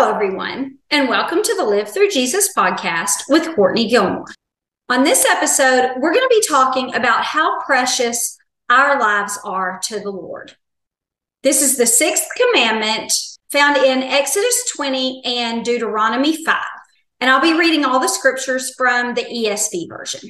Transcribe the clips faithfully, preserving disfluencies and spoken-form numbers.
Hello, everyone, and welcome to the Live Through Jesus podcast with Courtney Gilmore. On this episode, we're going to be talking about how precious our lives are to the Lord. This is the sixth commandment found in Exodus twenty and Deuteronomy five, and I'll be reading all the scriptures from the E S V version.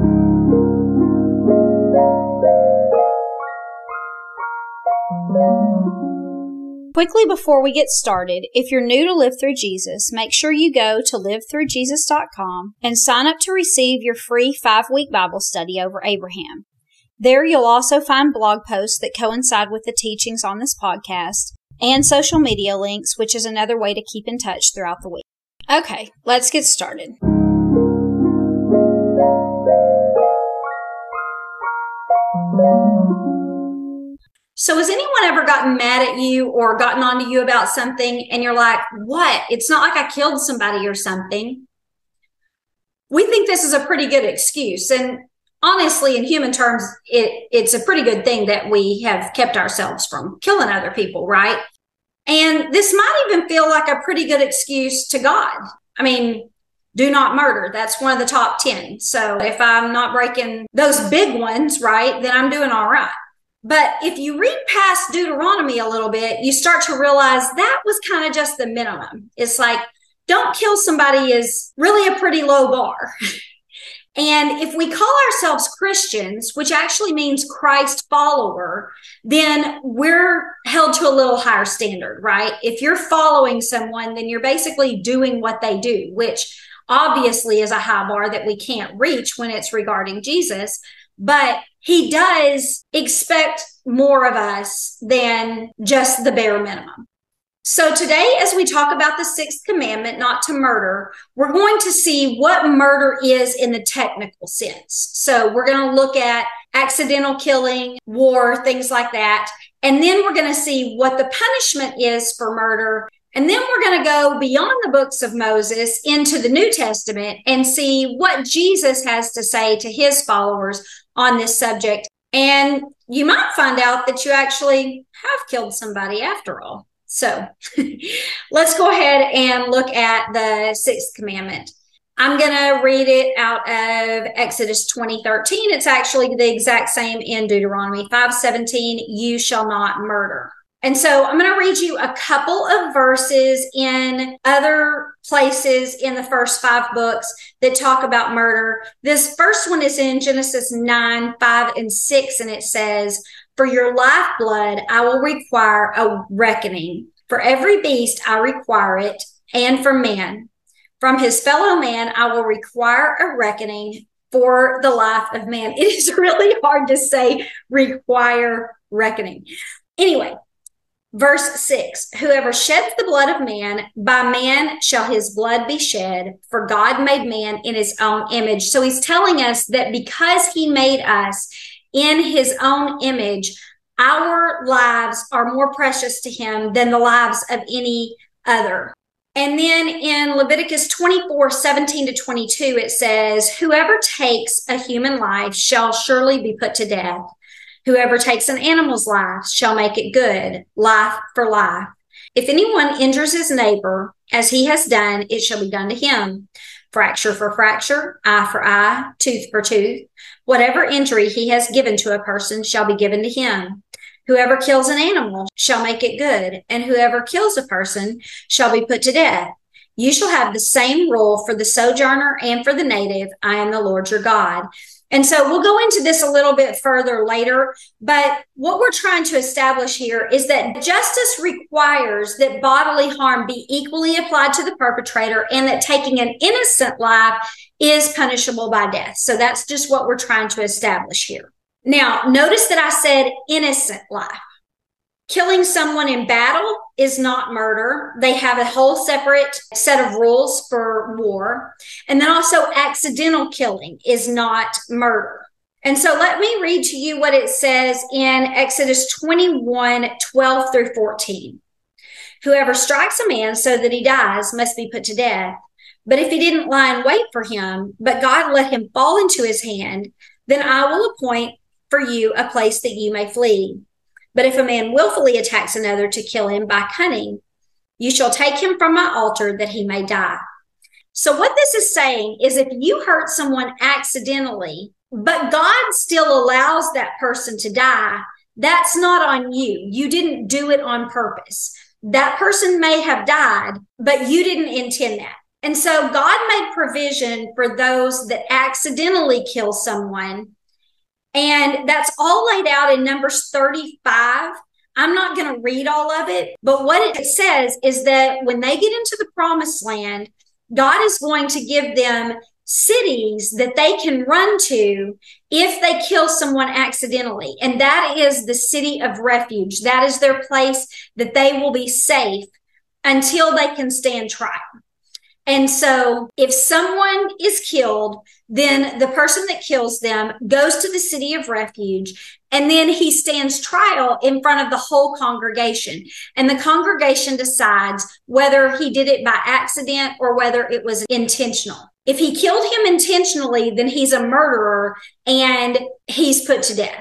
Quickly before we get started, if you're new to Live Through Jesus, make sure you go to live through jesus dot com and sign up to receive your free five-week Bible study over Abraham. There you'll also find blog posts that coincide with the teachings on this podcast and social media links, which is another way to keep in touch throughout the week. Okay, let's get started. So has anyone ever gotten mad at you or gotten on to you about something and you're like, what? It's not like I killed somebody or something. We think this is a pretty good excuse. And honestly, in human terms, it, it's a pretty good thing that we have kept ourselves from killing other people, right? And this might even feel like a pretty good excuse to God. I mean, do not murder. That's one of the top ten. So if I'm not breaking those big ones, right, then I'm doing all right. But if you read past Deuteronomy a little bit, you start to realize that was kind of just the minimum. It's like, don't kill somebody is really a pretty low bar. And if we call ourselves Christians, which actually means Christ follower, then we're held to a little higher standard, right? If you're following someone, then you're basically doing what they do, which obviously is a high bar that we can't reach when it's regarding Jesus. But he does expect more of us than just the bare minimum. So today, as we talk about the sixth commandment, not to murder, we're going to see what murder is in the technical sense. So we're going to look at accidental killing, war, things like that. And then we're going to see what the punishment is for murder. And then we're going to go beyond the books of Moses into the New Testament and see what Jesus has to say to his followers on this subject. And you might find out that you actually have killed somebody after all. So let's go ahead and look at the sixth commandment. I'm going to read it out of Exodus twenty thirteen. It's actually the exact same in Deuteronomy five seventeen. You shall not murder. And so I'm going to read you a couple of verses in other places in the first five books that talk about murder. This first one is in Genesis nine, five, and six, and it says, "For your lifeblood I will require a reckoning. For every beast I require it, and for man. From his fellow man I will require a reckoning for the life of man." It is really hard to say require reckoning. Anyway. Verse six, "Whoever sheds the blood of man, by man shall his blood be shed, for God made man in his own image." So he's telling us that because he made us in his own image, our lives are more precious to him than the lives of any other. And then in Leviticus twenty-four, seventeen to twenty-two, it says, "Whoever takes a human life shall surely be put to death. Whoever takes an animal's life shall make it good, life for life. If anyone injures his neighbor, as he has done, it shall be done to him. Fracture for fracture, eye for eye, tooth for tooth. Whatever injury he has given to a person shall be given to him. Whoever kills an animal shall make it good, and whoever kills a person shall be put to death. You shall have the same rule for the sojourner and for the native. I am the Lord your God." And so we'll go into this a little bit further later, but what we're trying to establish here is that justice requires that bodily harm be equally applied to the perpetrator and that taking an innocent life is punishable by death. So that's just what we're trying to establish here. Now, notice that I said innocent life. Killing someone in battle is not murder. They have a whole separate set of rules for war. And then also accidental killing is not murder. And so let me read to you what it says in Exodus twenty-one, twelve through fourteen. "Whoever strikes a man so that he dies must be put to death. But if he didn't lie in wait for him, but God let him fall into his hand, then I will appoint for you a place that you may flee. But if a man willfully attacks another to kill him by cunning, You shall take him from my altar that he may die. So what this is saying is if you hurt someone accidentally, but God still allows that person to die, that's not on you. You didn't do it on purpose. That person may have died, but you didn't intend that. And so God made provision for those that accidentally kill someone. And that's all laid out in Numbers thirty-five. I'm not going to read all of it, but what it says is that when they get into the promised land, God is going to give them cities that they can run to if they kill someone accidentally. And that is the city of refuge. That is their place that they will be safe until they can stand trial. And so if someone is killed, then the person that kills them goes to the city of refuge, and then he stands trial in front of the whole congregation. And the congregation decides whether he did it by accident or whether it was intentional. If he killed him intentionally, then he's a murderer and he's put to death.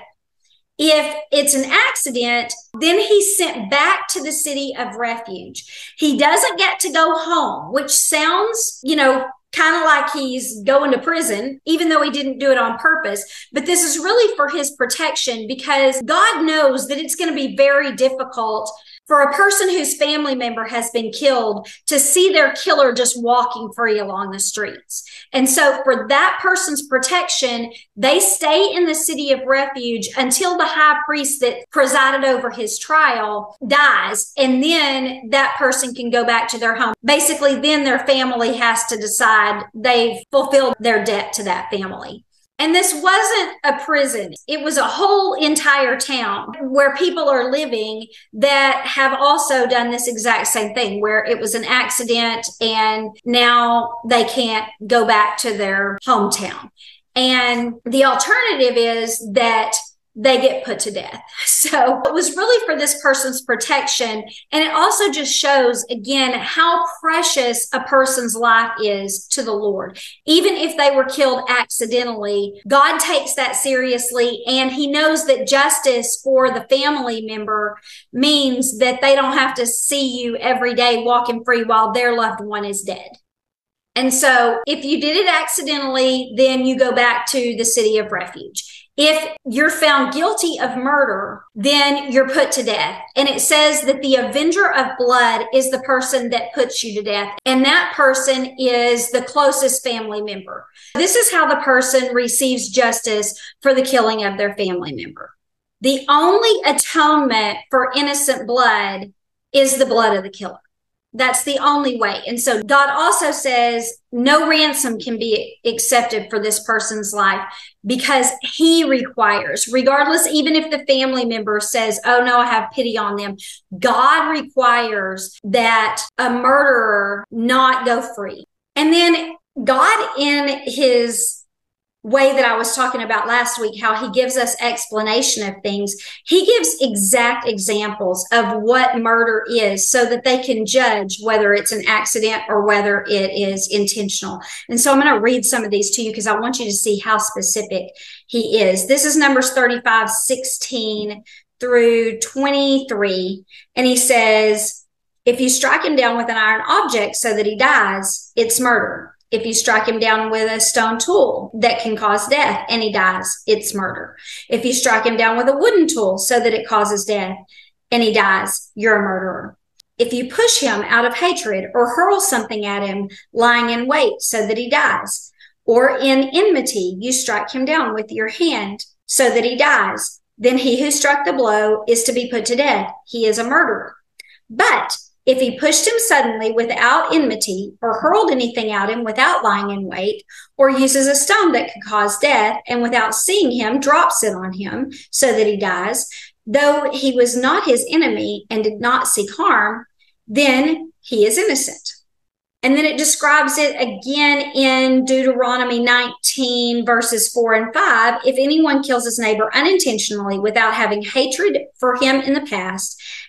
If it's an accident, then he's sent back to the city of refuge. He doesn't get to go home, which sounds, you know, kind of like he's going to prison, even though he didn't do it on purpose. But this is really for his protection, because God knows that it's going to be very difficult for a person whose family member has been killed to see their killer just walking free along the streets. And so for that person's protection, they stay in the city of refuge until the high priest that presided over his trial dies. And then that person can go back to their home. Basically, then their family has to decide they've fulfilled their debt to that family. And this wasn't a prison. It was a whole entire town where people are living that have also done this exact same thing, where it was an accident and now they can't go back to their hometown. And the alternative is that they get put to death. So it was really for this person's protection. And it also just shows, again, how precious a person's life is to the Lord. Even if they were killed accidentally, God takes that seriously. And he knows that justice for the family member means that they don't have to see you every day walking free while their loved one is dead. And so if you did it accidentally, then you go back to the city of refuge. If you're found guilty of murder, then you're put to death. And it says that the avenger of blood is the person that puts you to death. And that person is the closest family member. This is how the person receives justice for the killing of their family member. The only atonement for innocent blood is the blood of the killer. That's the only way. And so God also says no ransom can be accepted for this person's life, because he requires, regardless, even if the family member says, oh no, I have pity on them, God requires that a murderer not go free. And then God, in his way that I was talking about last week, how he gives us explanation of things, he gives exact examples of what murder is so that they can judge whether it's an accident or whether it is intentional. And so I'm going to read some of these to you because I want you to see how specific he is. This is Numbers thirty-five, sixteen through twenty-three. And he says, if you strike him down with an iron object so that he dies, it's murder. If you strike him down with a stone tool that can cause death and he dies, it's murder. If you strike him down with a wooden tool so that it causes death and he dies, you're a murderer. If you push him out of hatred or hurl something at him lying in wait so that he dies, or in enmity, you strike him down with your hand so that he dies, then he who struck the blow is to be put to death. He is a murderer. But if he pushed him suddenly without enmity, or hurled anything at him without lying in wait, or uses a stone that could cause death, and without seeing him drops it on him so that he dies, though he was not his enemy and did not seek harm, then he is innocent. And then it describes it again in Deuteronomy nineteen, verses four and five. If anyone kills his neighbor unintentionally without having hatred for him in the past,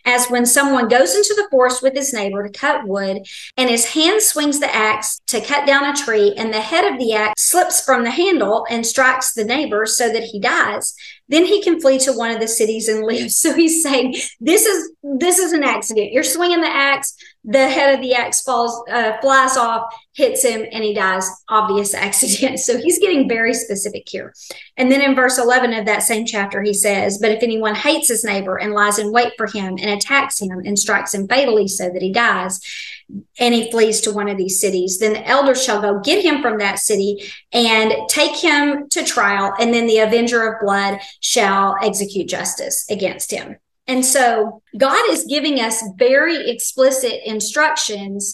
as when someone goes into the forest with his neighbor to cut wood, and his hand swings the axe to cut down a tree, and the head of the axe slips from the handle and strikes the neighbor so that he dies. Then he can flee to one of the cities and live. So he's saying, this is this is an accident. You're swinging the axe, the head of the axe falls, uh, flies off, hits him, and he dies. Obvious accident. So he's getting very specific here. And then in verse eleven of that same chapter, he says, but if anyone hates his neighbor and lies in wait for him and attacks him and strikes him fatally so that he dies, and he flees to one of these cities, then the elders shall go get him from that city and take him to trial, and then the avenger of blood shall execute justice against him. And so God is giving us very explicit instructions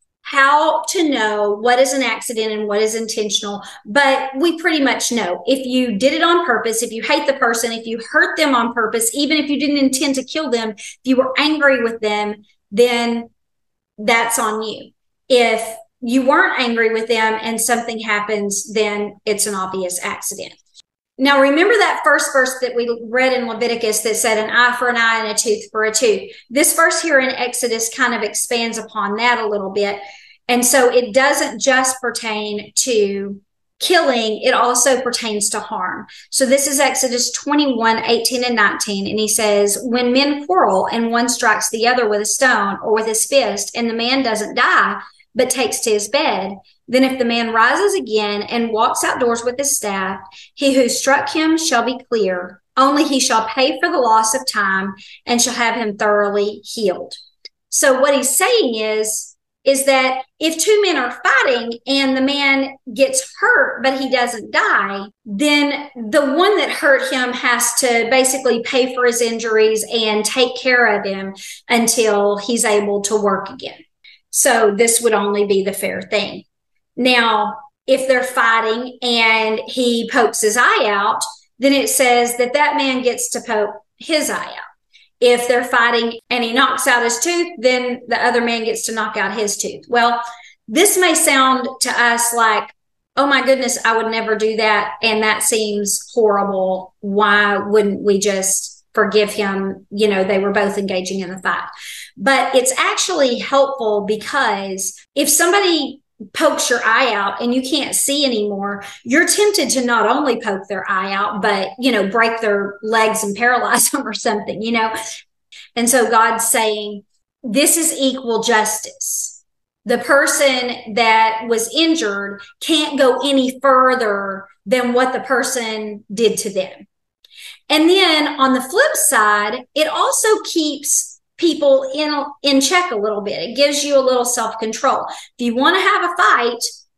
how to know what is an accident and what is intentional. But we pretty much know if you did it on purpose, if you hate the person, if you hurt them on purpose, even if you didn't intend to kill them, if you were angry with them, then that's on you. If you weren't angry with them and something happens, then it's an obvious accident. Now, remember that first verse that we read in Leviticus that said an eye for an eye and a tooth for a tooth. This verse here in Exodus kind of expands upon that a little bit. And so it doesn't just pertain to killing, it also pertains to harm. So this is Exodus twenty-one, eighteen and nineteen. And he says, when men quarrel and one strikes the other with a stone or with his fist, and the man doesn't die, but takes to his bed, then if the man rises again and walks outdoors with his staff, he who struck him shall be clear. Only he shall pay for the loss of time and shall have him thoroughly healed. So what he's saying is, is that if two men are fighting and the man gets hurt, but he doesn't die, then the one that hurt him has to basically pay for his injuries and take care of him until he's able to work again. So this would only be the fair thing. Now, if they're fighting and he pokes his eye out, then it says that that man gets to poke his eye out. If they're fighting and he knocks out his tooth, then the other man gets to knock out his tooth. Well, this may sound to us like, oh my goodness, I would never do that. And that seems horrible. Why wouldn't we just forgive him? You know, they were both engaging in a fight. But it's actually helpful because if somebody pokes your eye out and you can't see anymore, you're tempted to not only poke their eye out, but, you know, break their legs and paralyze them or something, you know? And so God's saying, this is equal justice. The person that was injured can't go any further than what the person did to them. And then on the flip side, it also keeps people in in check a little bit. It gives you a little self-control. If you want to have a fight,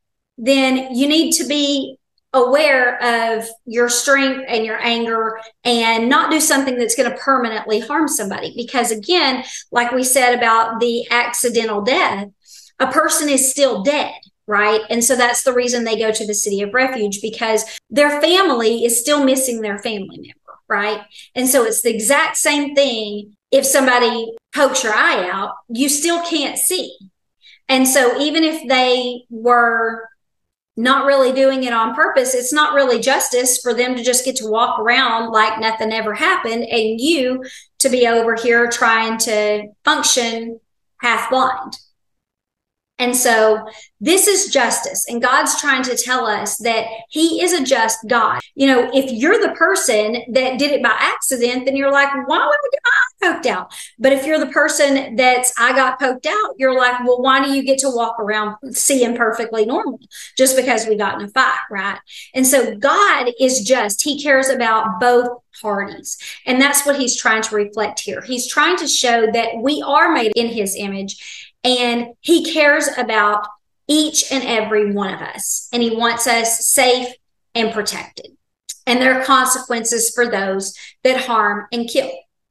then you need to be aware of your strength and your anger and not do something that's going to permanently harm somebody. Because again, like we said about the accidental death, a person is still dead, right? And so that's the reason they go to the city of refuge, because their family is still missing their family member, right? And so it's the exact same thing. If somebody pokes your eye out, you still can't see. And so even if they were not really doing it on purpose, it's not really justice for them to just get to walk around like nothing ever happened and you to be over here trying to function half blind. And so this is justice. And God's trying to tell us that he is a just God. You know, if you're the person that did it by accident, then you're like, why would I get my eye poked out? But if you're the person that's I got poked out, you're like, well, why do you get to walk around seeing perfectly normal just because we got in a fight, right? And so God is just, he cares about both parties. And that's what he's trying to reflect here. He's trying to show that we are made in his image. And he cares about each and every one of us. And he wants us safe and protected. And there are consequences for those that harm and kill.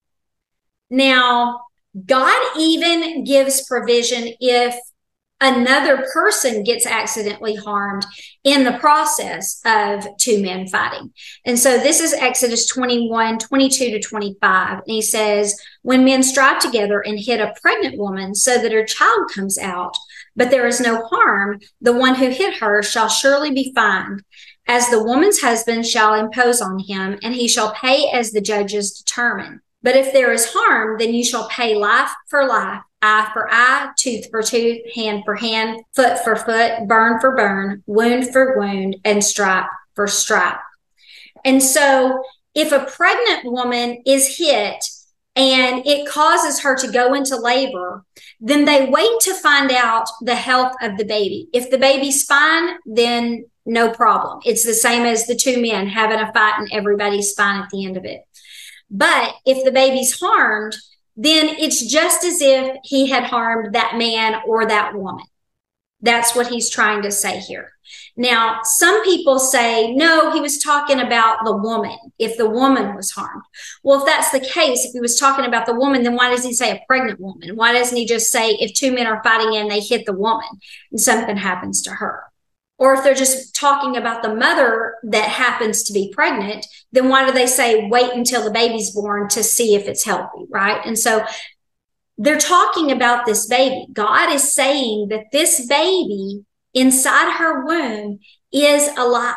Now, God even gives provision if another person gets accidentally harmed in the process of two men fighting. And so this is Exodus twenty-one, twenty-two to twenty-five. And he says, when men strive together and hit a pregnant woman so that her child comes out, but there is no harm, the one who hit her shall surely be fined, as the woman's husband shall impose on him, and he shall pay as the judges determine. But if there is harm, then you shall pay life for life, eye for eye, tooth for tooth, hand for hand, foot for foot, burn for burn, wound for wound, and stripe for stripe. And so if a pregnant woman is hit and it causes her to go into labor, then they wait to find out the health of the baby. If the baby's fine, then no problem. It's the same as the two men having a fight and everybody's fine at the end of it. But if the baby's harmed, then it's just as if he had harmed that man or that woman. That's what he's trying to say here. Now, some people say, no, he was talking about the woman, if the woman was harmed. Well, if that's the case, if he was talking about the woman, then why does he say a pregnant woman? Why doesn't he just say if two men are fighting and they hit the woman and something happens to her? Or if they're just talking about the mother that happens to be pregnant, then why do they say wait until the baby's born to see if it's healthy, right? And so they're talking about this baby. God is saying that this baby inside her womb is alive.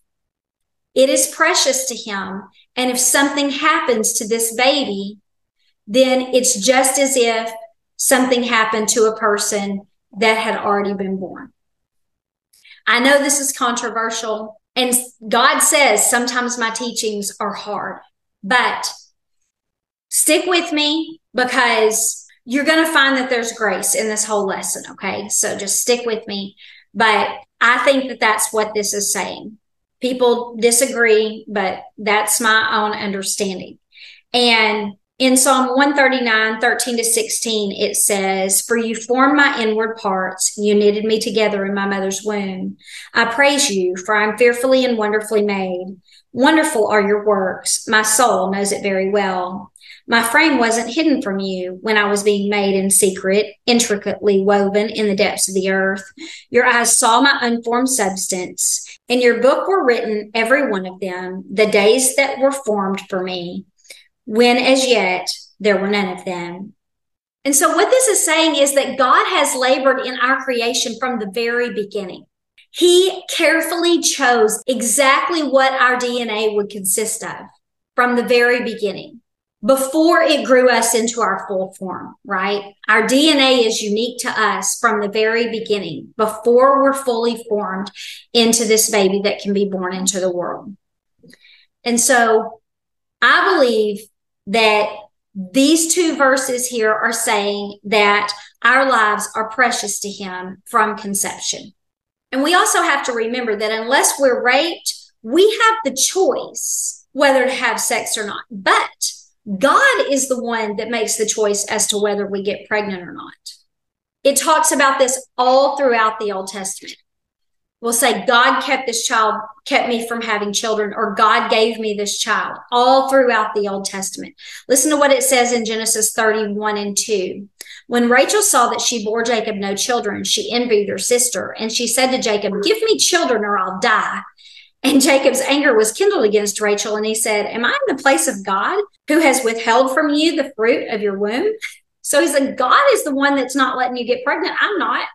It is precious to him. And if something happens to this baby, then it's just as if something happened to a person that had already been born. I know this is controversial, and God says sometimes my teachings are hard, but stick with me because you're going to find that there's grace in this whole lesson, okay? So just stick with me. But I think that that's what this is saying. People disagree, but that's my own understanding. And in Psalm one thirty-nine, thirteen to sixteen, it says, for you formed my inward parts. You knitted me together in my mother's womb. I praise you, for I'm fearfully and wonderfully made. Wonderful are your works. My soul knows it very well. My frame wasn't hidden from you when I was being made in secret, intricately woven in the depths of the earth. Your eyes saw my unformed substance. In your book were written, every one of them, the days that were formed for me, when as yet there were none of them. And so what this is saying is that God has labored in our creation from the very beginning. He carefully chose exactly what our D N A would consist of from the very beginning, before it grew us into our full form, right? Our D N A is unique to us from the very beginning, before we're fully formed into this baby that can be born into the world. And so I believe that these two verses here are saying that our lives are precious to him from conception. And we also have to remember that unless we're raped, we have the choice whether to have sex or not. But God is the one that makes the choice as to whether we get pregnant or not. It talks about this all throughout the Old Testament. We'll say, God kept this child, kept me from having children, or God gave me this child, all throughout the Old Testament. Listen to what it says in Genesis thirty-one and two. When Rachel saw that she bore Jacob no children, she envied her sister, and she said to Jacob, give me children or I'll die. And Jacob's anger was kindled against Rachel, and he said, am I in the place of God, who has withheld from you the fruit of your womb? So he said, God is the one that's not letting you get pregnant. I'm not.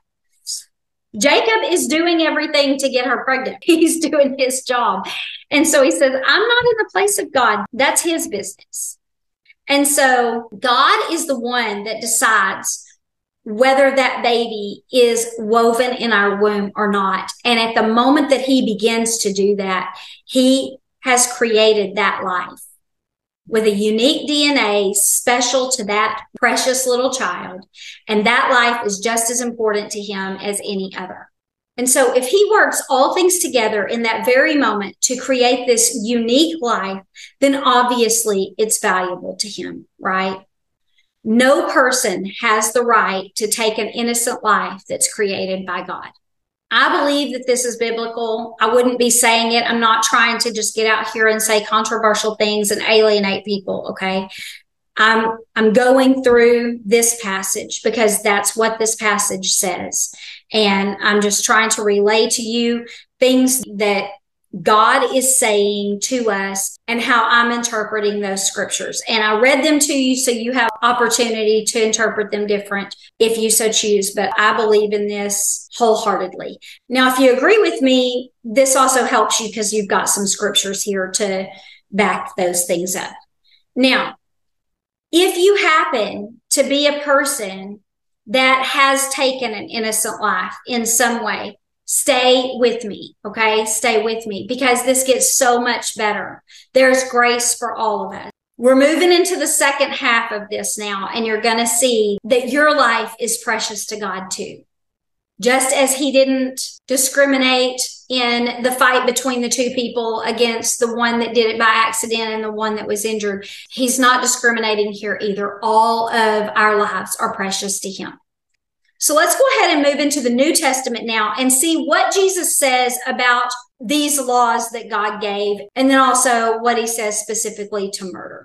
Jacob is doing everything to get her pregnant. He's doing his job. And so he says, I'm not in the place of God. That's his business. And so God is the one that decides whether that baby is woven in our womb or not. And at the moment that he begins to do that, he has created that life with a unique D N A special to that precious little child. And that life is just as important to him as any other. And so if he works all things together in that very moment to create this unique life, then obviously it's valuable to him, right? No person has the right to take an innocent life that's created by God. I believe that this is biblical. I wouldn't be saying it. I'm not trying to just get out here and say controversial things and alienate people, okay? I'm, I'm going through this passage because that's what this passage says. And I'm just trying to relay to you things that God is saying to us and how I'm interpreting those scriptures. And I read them to you so you have opportunity to interpret them different if you so choose. But I believe in this wholeheartedly. Now, if you agree with me, this also helps you because you've got some scriptures here to back those things up. Now, If you happen to be a person that has taken an innocent life in some way, stay with me, okay? Stay with me, because this gets so much better. There's grace for all of us. We're moving into the second half of this now, and you're going to see that your life is precious to God too. Just as he didn't discriminate in the fight between the two people against the one that did it by accident and the one that was injured, he's not discriminating here either. All of our lives are precious to him. So let's go ahead and move into the New Testament now and see what Jesus says about these laws that God gave, and then also what he says specifically to murder.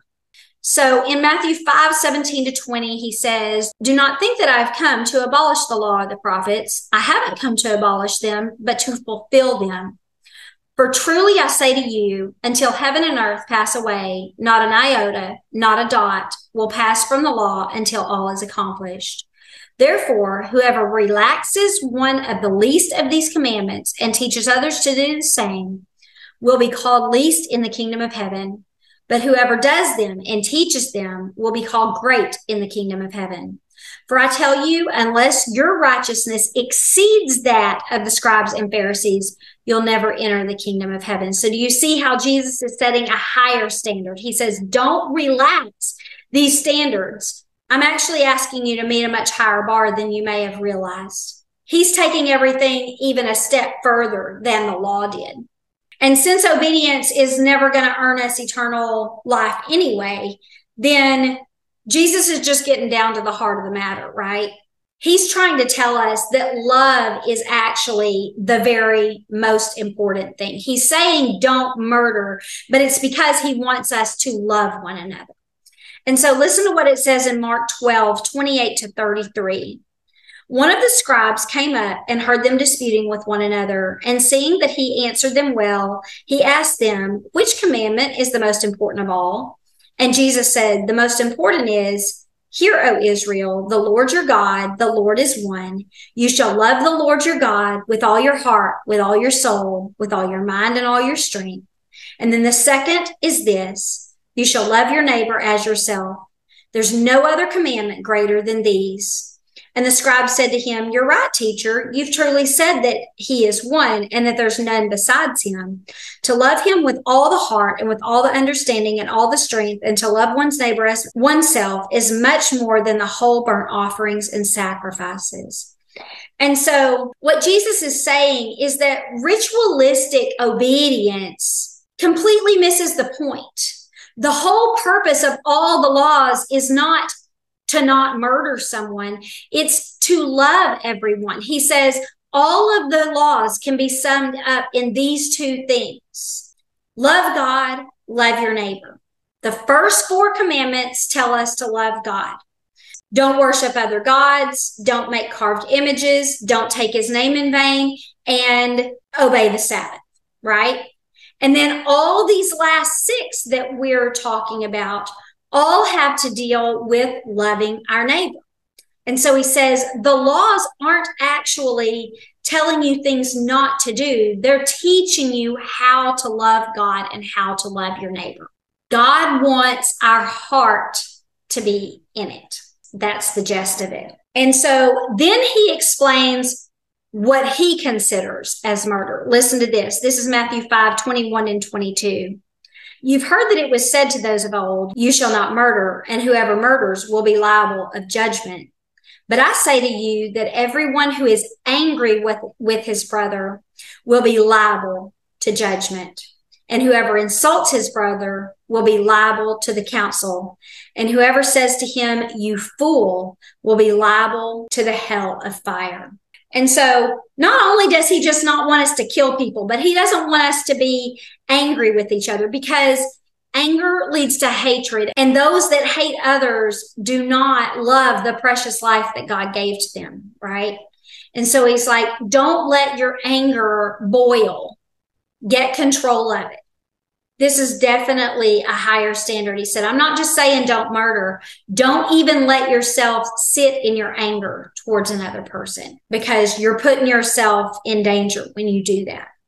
So in Matthew five, seventeen to twenty, he says, "Do not think that I have come to abolish the law of the prophets. I haven't come to abolish them, but to fulfill them. For truly I say to you, until heaven and earth pass away, not an iota, not a dot will pass from the law until all is accomplished. Therefore, whoever relaxes one of the least of these commandments and teaches others to do the same will be called least in the kingdom of heaven. But whoever does them and teaches them will be called great in the kingdom of heaven. For I tell you, unless your righteousness exceeds that of the scribes and Pharisees, you'll never enter the kingdom of heaven." So do you see how Jesus is setting a higher standard? He says, don't relax these standards. I'm actually asking you to meet a much higher bar than you may have realized. He's taking everything even a step further than the law did. And since obedience is never going to earn us eternal life anyway, then Jesus is just getting down to the heart of the matter, right? He's trying to tell us that love is actually the very most important thing. He's saying don't murder, but it's because he wants us to love one another. And so listen to what it says in Mark twelve, twenty-eight to thirty-three. "One of the scribes came up and heard them disputing with one another, and seeing that he answered them well, he asked them, 'Which commandment is the most important of all?' And Jesus said, 'The most important is, Hear, O Israel, the Lord your God, the Lord is one. You shall love the Lord your God with all your heart, with all your soul, with all your mind, and all your strength. And then the second is this, you shall love your neighbor as yourself. There's no other commandment greater than these.' And the scribe said to him, 'You're right, teacher. You've truly said that he is one and that there's none besides him. To love him with all the heart and with all the understanding and all the strength, and to love one's neighbor as oneself is much more than the whole burnt offerings and sacrifices.'" And so what Jesus is saying is that ritualistic obedience completely misses the point. The whole purpose of all the laws is not to not murder someone. It's to love everyone. He says all of the laws can be summed up in these two things. Love God, love your neighbor. The first four commandments tell us to love God. Don't worship other gods, don't make carved images, don't take his name in vain, and obey the Sabbath, right? And then all these last six that we're talking about all have to deal with loving our neighbor. And so he says the laws aren't actually telling you things not to do. They're teaching you how to love God and how to love your neighbor. God wants our heart to be in it. That's the gist of it. And so then he explains what he considers as murder. Listen to this. This is Matthew five, twenty-one and twenty-two. "You've heard that it was said to those of old, 'You shall not murder, and whoever murders will be liable of judgment.' But I say to you that everyone who is angry with, with his brother will be liable to judgment. And whoever insults his brother will be liable to the council. And whoever says to him, 'You fool,' will be liable to the hell of fire." And so not only does he just not want us to kill people, but he doesn't want us to be angry with each other, because anger leads to hatred. And those that hate others do not love the precious life that God gave to them, right? And so he's like, don't let your anger boil. Get control of it. This is definitely a higher standard. He said, I'm not just saying don't murder. Don't even let yourself sit in your anger towards another person, because you're putting yourself in danger when you do that.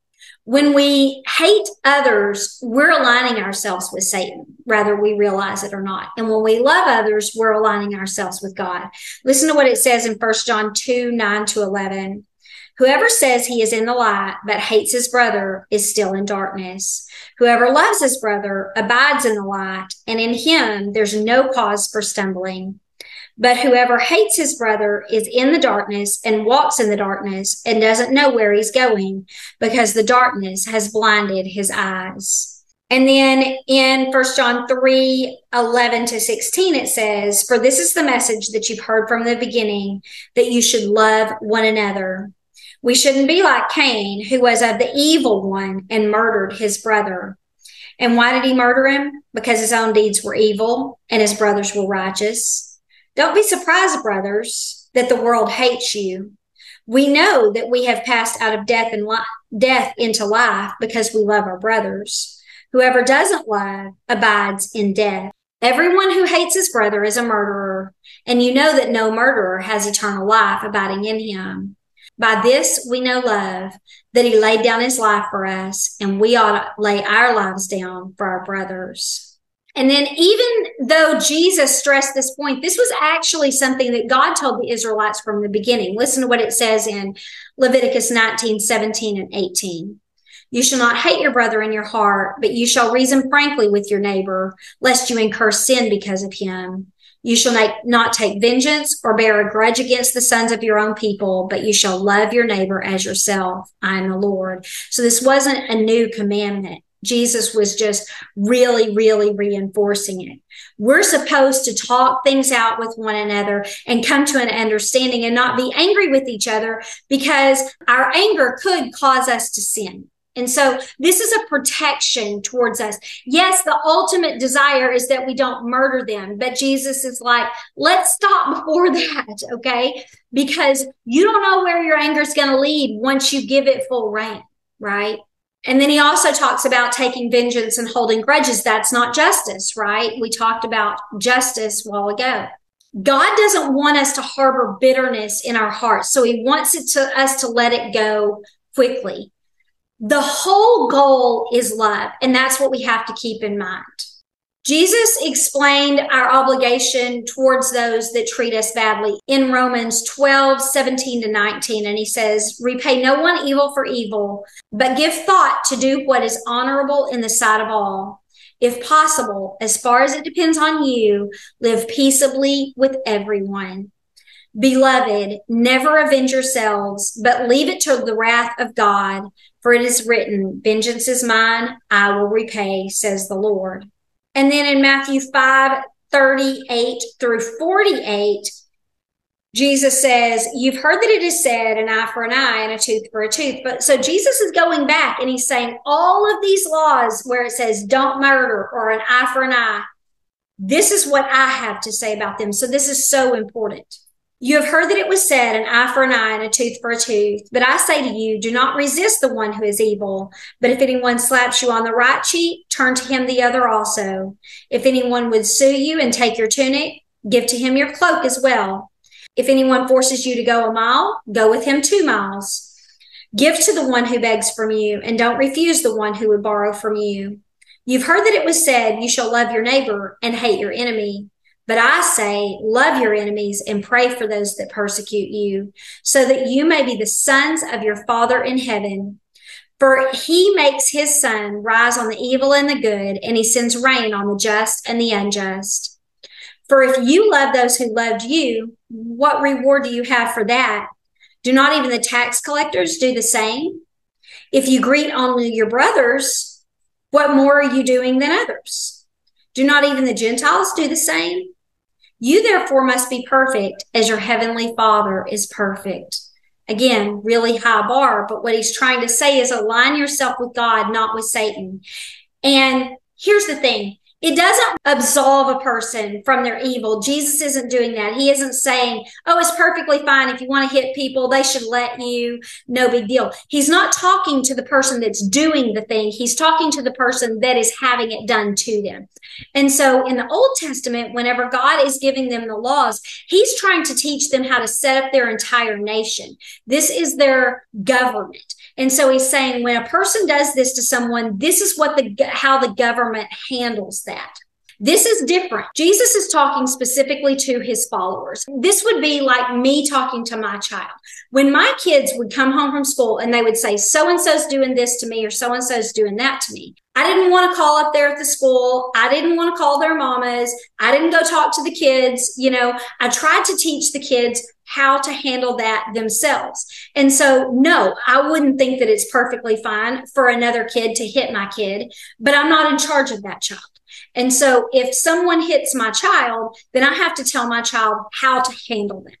When we hate others, we're aligning ourselves with Satan, whether we realize it or not. And when we love others, we're aligning ourselves with God. Listen to what it says in First John two, nine to eleven. Whoever says he is in the light but hates his brother is still in darkness. Whoever loves his brother abides in the light, and in him there's no cause for stumbling. But whoever hates his brother is in the darkness and walks in the darkness and doesn't know where he's going because the darkness has blinded his eyes. And then in First John three, eleven to sixteen, it says, for this is the message that you've heard from the beginning, that you should love one another. We shouldn't be like Cain, who was of the evil one and murdered his brother. And why did he murder him? Because his own deeds were evil and his brothers were righteous. Don't be surprised, brothers, that the world hates you. We know that we have passed out of death and li- death into life because we love our brothers. Whoever doesn't love abides in death. Everyone who hates his brother is a murderer, and you know that no murderer has eternal life abiding in him. By this we know love, that he laid down his life for us, and we ought to lay our lives down for our brothers. And then even though Jesus stressed this point, this was actually something that God told the Israelites from the beginning. Listen to what it says in Leviticus nineteen, seventeen, and eighteen. You shall not hate your brother in your heart, but you shall reason frankly with your neighbor, lest you incur sin because of him. You shall not take vengeance or bear a grudge against the sons of your own people, but you shall love your neighbor as yourself. I am the Lord. So this wasn't a new commandment. Jesus was just really, really reinforcing it. We're supposed to talk things out with one another and come to an understanding and not be angry with each other, because our anger could cause us to sin. And so this is a protection towards us. Yes, the ultimate desire is that we don't murder them, but Jesus is like, let's stop before that, okay? Because you don't know where your anger is going to lead once you give it full reign, right? And then he also talks about taking vengeance and holding grudges. That's not justice, right? We talked about justice a while ago. God doesn't want us to harbor bitterness in our hearts, so he wants it to us to let it go quickly. The whole goal is love, and that's what we have to keep in mind. Jesus explained our obligation towards those that treat us badly in Romans twelve, seventeen to nineteen. And he says, repay no one evil for evil, but give thought to do what is honorable in the sight of all. If possible, as far as it depends on you, live peaceably with everyone. Beloved, never avenge yourselves, but leave it to the wrath of God. For it is written, vengeance is mine, I will repay, says the Lord. And then in Matthew five, thirty-eight through forty-eight, Jesus says, you've heard that it is said, an eye for an eye and a tooth for a tooth. But so Jesus is going back and he's saying all of these laws where it says don't murder or an eye for an eye, this is what I have to say about them. So this is so important. You have heard that it was said, an eye for an eye and a tooth for a tooth. But I say to you, do not resist the one who is evil. But if anyone slaps you on the right cheek, turn to him the other also. If anyone would sue you and take your tunic, give to him your cloak as well. If anyone forces you to go a mile, go with him two miles. Give to the one who begs from you, and don't refuse the one who would borrow from you. You've heard that it was said, you shall love your neighbor and hate your enemy. But I say, love your enemies and pray for those that persecute you, so that you may be the sons of your Father in heaven. For he makes his sun rise on the evil and the good, and he sends rain on the just and the unjust. For if you love those who loved you, what reward do you have for that? Do not even the tax collectors do the same? If you greet only your brothers, what more are you doing than others? Do not even the Gentiles do the same? You therefore must be perfect as your heavenly Father is perfect. Again, really high bar, but what he's trying to say is align yourself with God, not with Satan. And here's the thing. It doesn't absolve a person from their evil. Jesus isn't doing that. He isn't saying, oh, it's perfectly fine. If you want to hit people, they should let you. No big deal. He's not talking to the person that's doing the thing. He's talking to the person that is having it done to them. And so in the Old Testament, whenever God is giving them the laws, he's trying to teach them how to set up their entire nation. This is their government. And so he's saying when a person does this to someone, this is what the how the government handles that. This is different. Jesus is talking specifically to his followers. This would be like me talking to my child. When my kids would come home from school and they would say, so-and-so's doing this to me or so-and-so's doing that to me. I didn't want to call up there at the school. I didn't want to call their mamas. I didn't go talk to the kids. You know, I tried to teach the kids how to handle that themselves. And so, no, I wouldn't think that it's perfectly fine for another kid to hit my kid, but I'm not in charge of that child. And so if someone hits my child, then I have to tell my child how to handle them.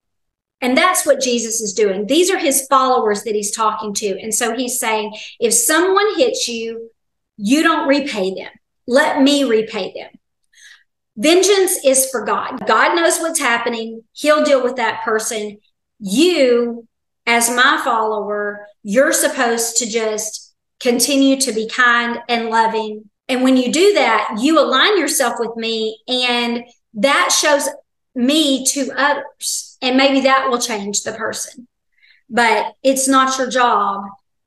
And that's what Jesus is doing. These are his followers that he's talking to. And so he's saying, if someone hits you, you don't repay them. Let me repay them. Vengeance is for God. God knows what's happening. He'll deal with that person. You, as my follower, you're supposed to just continue to be kind and loving. And when you do that, you align yourself with me, and that shows me to others. And maybe that will change the person. But it's not your job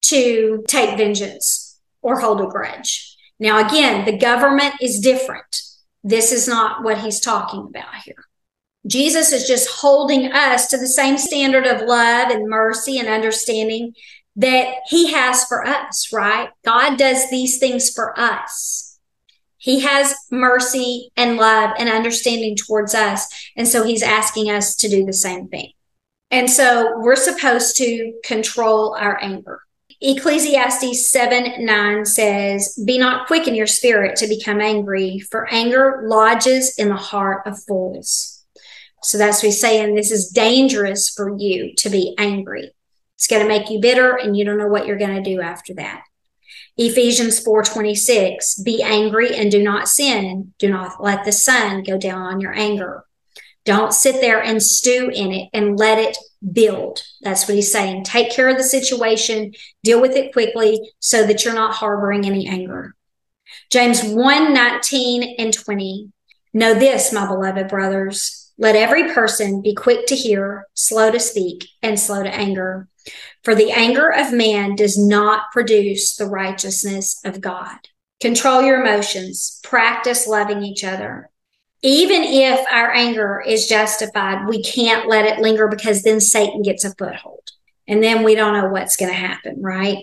to take vengeance or hold a grudge. Now, again, the government is different. This is not what he's talking about here. Jesus is just holding us to the same standard of love and mercy and understanding that he has for us, right? God does these things for us. He has mercy and love and understanding towards us. And so he's asking us to do the same thing. And so we're supposed to control our anger. Ecclesiastes seven nine says, be not quick in your spirit to become angry, for anger lodges in the heart of fools. So that's what he's saying. This is dangerous for you to be angry. It's going to make you bitter, and you don't know what you're going to do after that. Ephesians four twenty-six, be angry and do not sin. Do not let the sun go down on your anger. Don't sit there and stew in it and let it build. That's what he's saying. Take care of the situation, deal with it quickly so that you're not harboring any anger. James one nineteen and twenty. Know this, my beloved brothers, let every person be quick to hear, slow to speak, and slow to anger. For the anger of man does not produce the righteousness of God. Control your emotions. Practice loving each other. Even if our anger is justified, we can't let it linger, because then Satan gets a foothold. And then we don't know what's going to happen, right?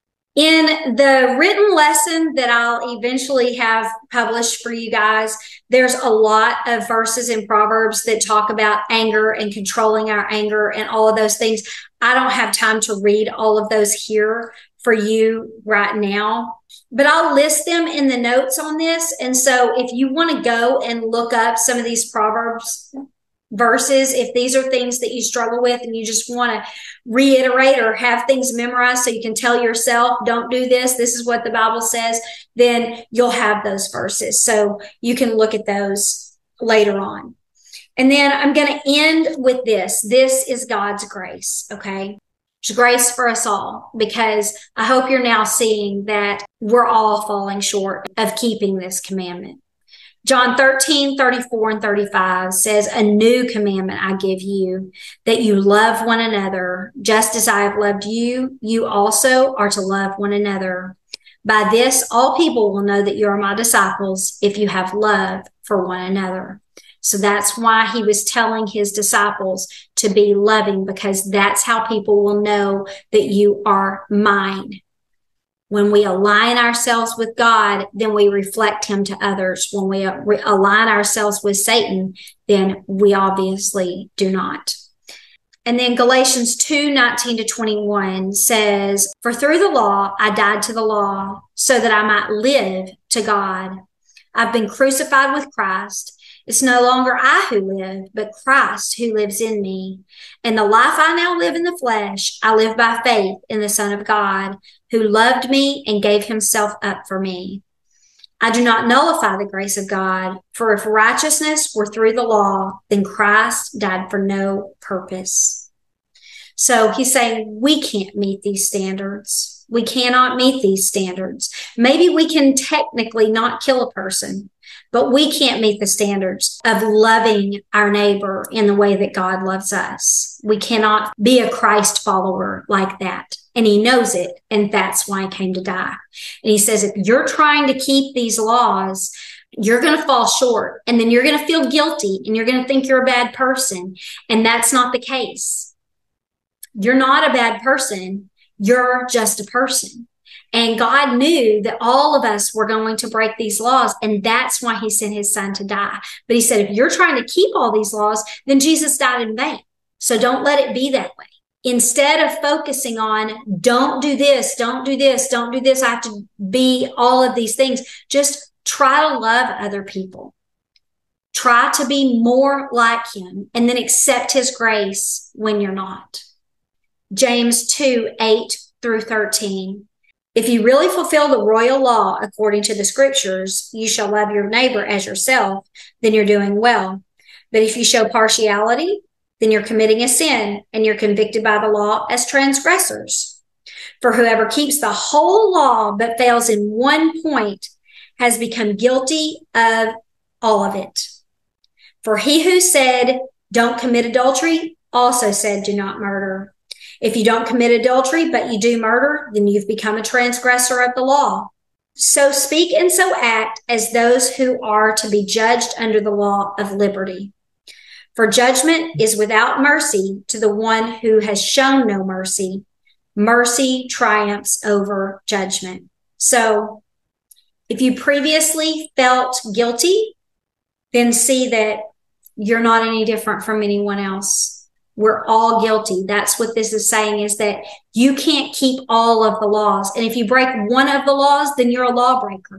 In the written lesson that I'll eventually have published for you guys, there's a lot of verses in Proverbs that talk about anger and controlling our anger and all of those things. I don't have time to read all of those here for you right now, but I'll list them in the notes on this. And so if you want to go and look up some of these Proverbs verses, if these are things that you struggle with and you just want to reiterate or have things memorized so you can tell yourself, don't do this, this is what the Bible says, then you'll have those verses. So you can look at those later on. And then I'm going to end with this. This is God's grace, okay? There's grace for us all, because I hope you're now seeing that we're all falling short of keeping this commandment. John thirteen, thirty-four and thirty-five says, a new commandment I give you, that you love one another. Just as I have loved you, you also are to love one another. By this, all people will know that you are my disciples, if you have love for one another. So that's why he was telling his disciples to be loving, because that's how people will know that you are mine. When we align ourselves with God, then we reflect him to others. When we re- align ourselves with Satan, then we obviously do not. And then Galatians two, nineteen to twenty-one says, for through the law, I died to the law so that I might live to God. I've been crucified with Christ. It's no longer I who live, but Christ who lives in me. And the life I now live in the flesh, I live by faith in the Son of God, who loved me and gave himself up for me. I do not nullify the grace of God, for if righteousness were through the law, then Christ died for no purpose. So he's saying we can't meet these standards. We cannot meet these standards. Maybe we can technically not kill a person, but we can't meet the standards of loving our neighbor in the way that God loves us. We cannot be a Christ follower like that. And he knows it. And that's why he came to die. And he says, if you're trying to keep these laws, you're going to fall short. And then you're going to feel guilty and you're going to think you're a bad person. And that's not the case. You're not a bad person. You're just a person. And God knew that all of us were going to break these laws. And that's why he sent his son to die. But he said, if you're trying to keep all these laws, then Jesus died in vain. So don't let it be that way. Instead of focusing on, don't do this, don't do this, don't do this, I have to be all of these things, just try to love other people. Try to be more like him and then accept his grace when you're not. James two, eight through thirteen. If you really fulfill the royal law according to the scriptures, you shall love your neighbor as yourself, then you're doing well. But if you show partiality, then you're committing a sin and you're convicted by the law as transgressors. For whoever keeps the whole law but fails in one point has become guilty of all of it. For he who said, don't commit adultery, also said, do not murder. If you don't commit adultery, but you do murder, then you've become a transgressor of the law. So speak and so act as those who are to be judged under the law of liberty. For judgment is without mercy to the one who has shown no mercy. Mercy triumphs over judgment. So if you previously felt guilty, then see that you're not any different from anyone else. We're all guilty. That's what this is saying, is that you can't keep all of the laws. And if you break one of the laws, then you're a lawbreaker.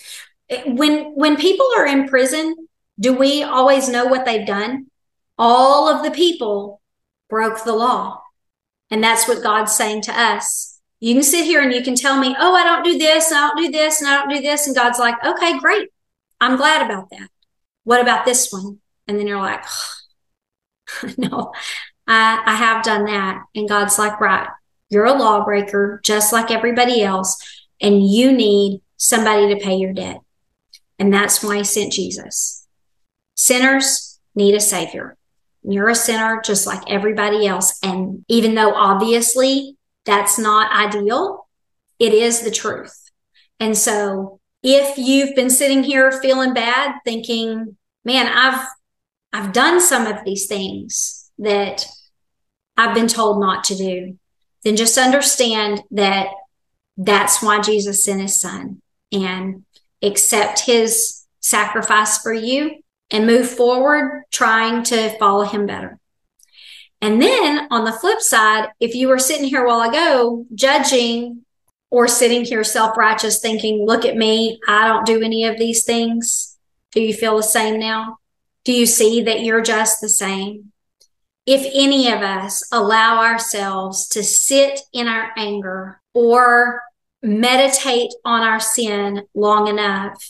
When, when people are in prison, do we always know what they've done? All of the people broke the law. And that's what God's saying to us. You can sit here and you can tell me, oh, I don't do this, and I don't do this, and I don't do this. And God's like, okay, great. I'm glad about that. What about this one? And then you're like, oh, no, I, I have done that. And God's like, right, you're a lawbreaker just like everybody else. And you need somebody to pay your debt. And that's why he sent Jesus. Sinners need a savior. You're a sinner just like everybody else. And even though obviously that's not ideal, it is the truth. And so if you've been sitting here feeling bad, thinking, man, I've, I've done some of these things that I've been told not to do, then just understand that that's why Jesus sent his son, and accept his sacrifice for you and move forward trying to follow him better. And then on the flip side, if you were sitting here a while ago judging or sitting here self-righteous thinking, look at me, I don't do any of these things. Do you feel the same now? Do you see that you're just the same? If any of us allow ourselves to sit in our anger or meditate on our sin long enough,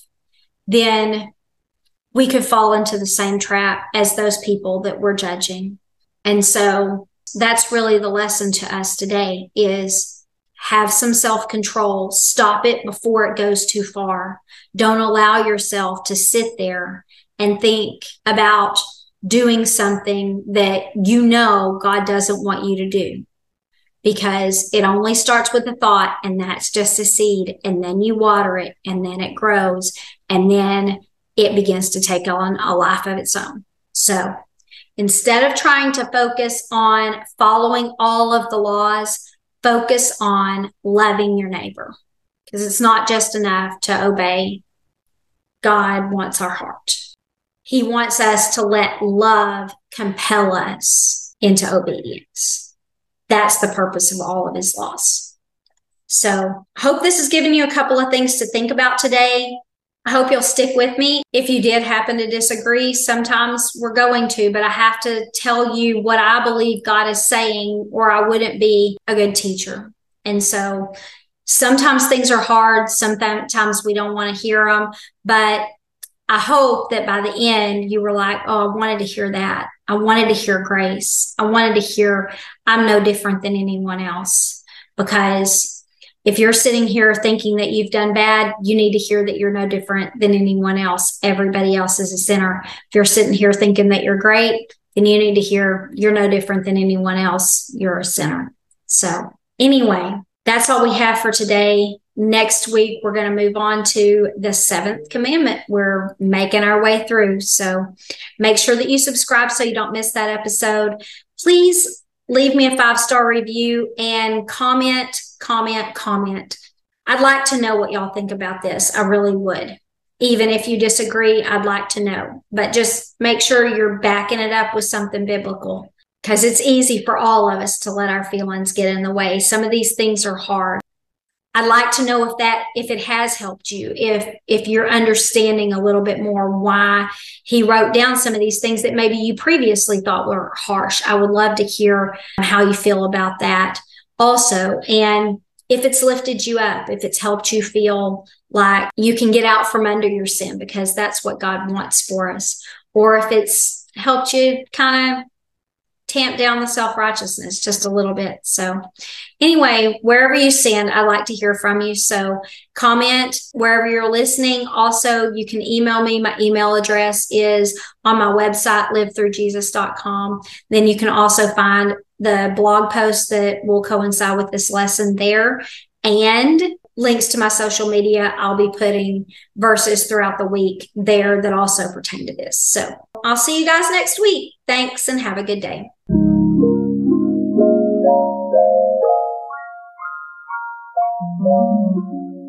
then we could fall into the same trap as those people that we're judging. And so that's really the lesson to us today, is have some self-control. Stop it before it goes too far. Don't allow yourself to sit there and think about doing something that you know God doesn't want you to do, because it only starts with a thought, and that's just a seed. And then you water it, and then it grows, and then it begins to take on a life of its own. So instead of trying to focus on following all of the laws, focus on loving your neighbor, because it's not just enough to obey. God wants our heart. He wants us to let love compel us into obedience. That's the purpose of all of his laws. So I hope this has given you a couple of things to think about today. I hope you'll stick with me. If you did happen to disagree, sometimes we're going to, but I have to tell you what I believe God is saying, or I wouldn't be a good teacher. And so Sometimes things are hard. Sometimes we don't want to hear them, but I hope that by the end you were like, oh, I wanted to hear that. I wanted to hear grace. I wanted to hear I'm no different than anyone else. Because if you're sitting here thinking that you've done bad, you need to hear that you're no different than anyone else. Everybody else is a sinner. If you're sitting here thinking that you're great, then you need to hear you're no different than anyone else. You're a sinner. So anyway, that's all we have for today. Next week, we're going to move on to the seventh commandment. We're making our way through. So make sure that you subscribe so you don't miss that episode. Please leave me a five-star review and comment, comment, comment. I'd like to know what y'all think about this. I really would. Even if you disagree, I'd like to know. But just make sure you're backing it up with something biblical, because it's easy for all of us to let our feelings get in the way. Some of these things are hard. I'd like to know if that, if it has helped you, if, if you're understanding a little bit more why he wrote down some of these things that maybe you previously thought were harsh. I would love to hear how you feel about that also. And if it's lifted you up, if it's helped you feel like you can get out from under your sin, because that's what God wants for us. Or if it's helped you kind of tamp down the self-righteousness just a little bit. So anyway, wherever you stand, I'd like to hear from you. So comment wherever you're listening. Also, you can email me. My email address is on my website, live through jesus dot com. Then you can also find the blog post that will coincide with this lesson there, and links to my social media. I'll be putting verses throughout the week there that also pertain to this. So I'll see you guys next week. Thanks and have a good day. Thank you.